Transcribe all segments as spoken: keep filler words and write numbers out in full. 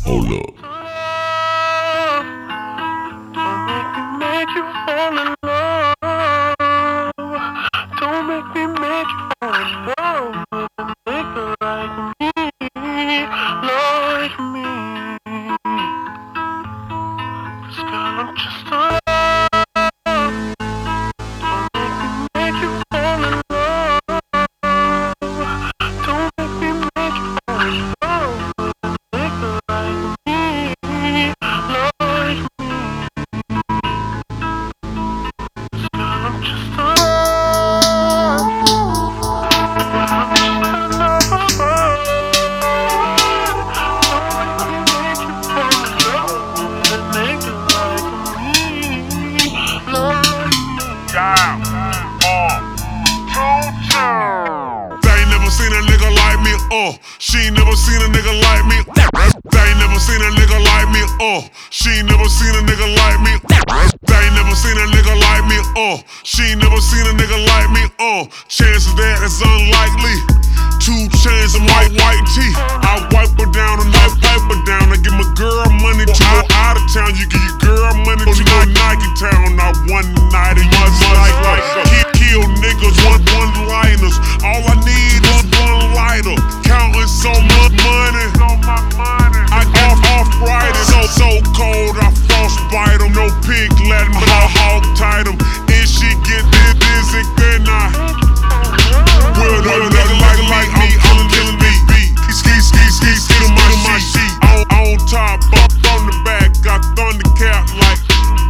Hold up. Don't make me make you fall in love. Don't make me make you fall in love with a nigga like me, like me. 'Cause girl, I'm just a Uh, she ain't never seen a nigga like me. They ain't never seen a nigga like me. Uh, she ain't never seen a nigga like me. They ain't never seen a nigga like me. Uh, she ain't never seen a nigga like me. Uh, chances that it's unlikely. Two chains and white white tee. I wipe her down and I pipe her down. I give my girl money to go out of town. You give your girl money to go Nike town. Not one night and you must like like kill, kill niggas one one liners. All I need is one lighter. Counting so much money. I off off right it. So so cold I frostbite 'em. No pig Latin but I hog tight 'em. If she get this busy then I will no nigga like like me. I'm killing me. Ski ski ski ski to my my sheet. On on top up on the back. Got Thundercat like.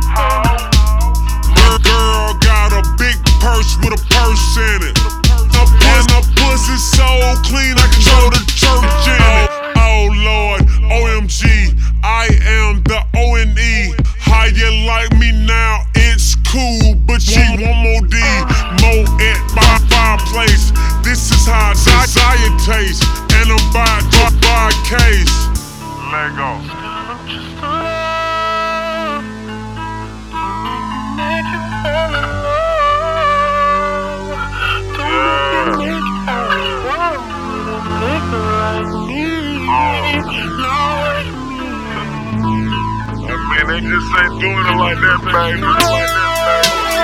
My girl got a big purse with a purse in it. And her pussy so clean I can throw the church in it. Oh Lord, O M G, I am the O N E. How you like me now? It's cool, but she want more D. More at my fireplace. This is how desire tastes. And I'm by by by a case. Lego. They just ain't doing it like that, baby. Like that,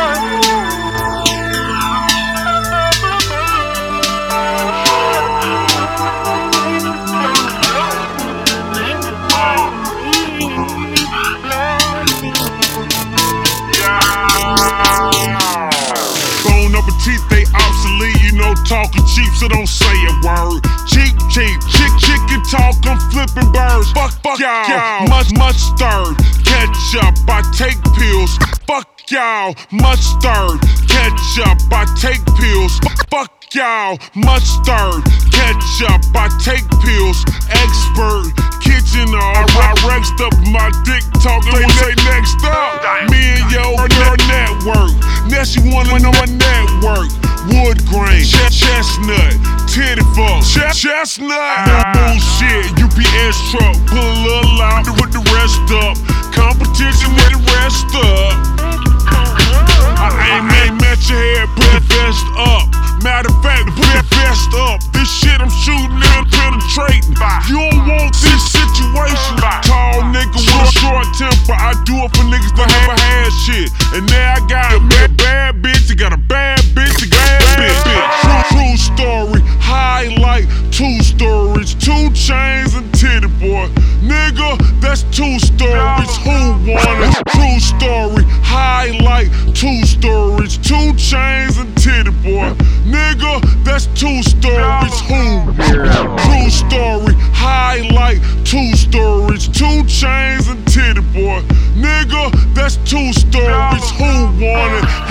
yeah. Bone up a teeth, they obsolete. You know, talking cheap, so don't say a word. Cheap, cheap, chick, chicken talk, I'm flipping birds. Fuck, fuck y'all, much, much stirred. Ketchup, I take pills. Fuck y'all, mustard. Ketchup, I take pills. Fuck y'all, mustard. Ketchup, I take pills. Expert, kitchen all. I rexed up my dick talk. They say next up. Me and yo, your network. Now she wanna know my network. Wood grain, ch chestnut, titty fuck, ch chestnut. No bullshit, U P S truck. Pull a little out, put the rest up. Competition with the rest up. I aim, aim at your head, put the vest up. Matter of fact, put that vest up. This shit I'm shooting and penetrating. You don't want this situation. Tall nigga with a short temper. I do it for niggas that never had shit. And now I got a bad, bad bitch. I got a bad bitch. A bad bitch. True, true story. Highlight two stories. Two chains and titty boy. Nigga, that's two stories. Who want it? True story. Highlight two stories. Two chains and titty boy. Nigga, that's two stories. Who want it? True story. Highlight two stories. Two chains and titty boy. Nigga, that's two stories. Who want it?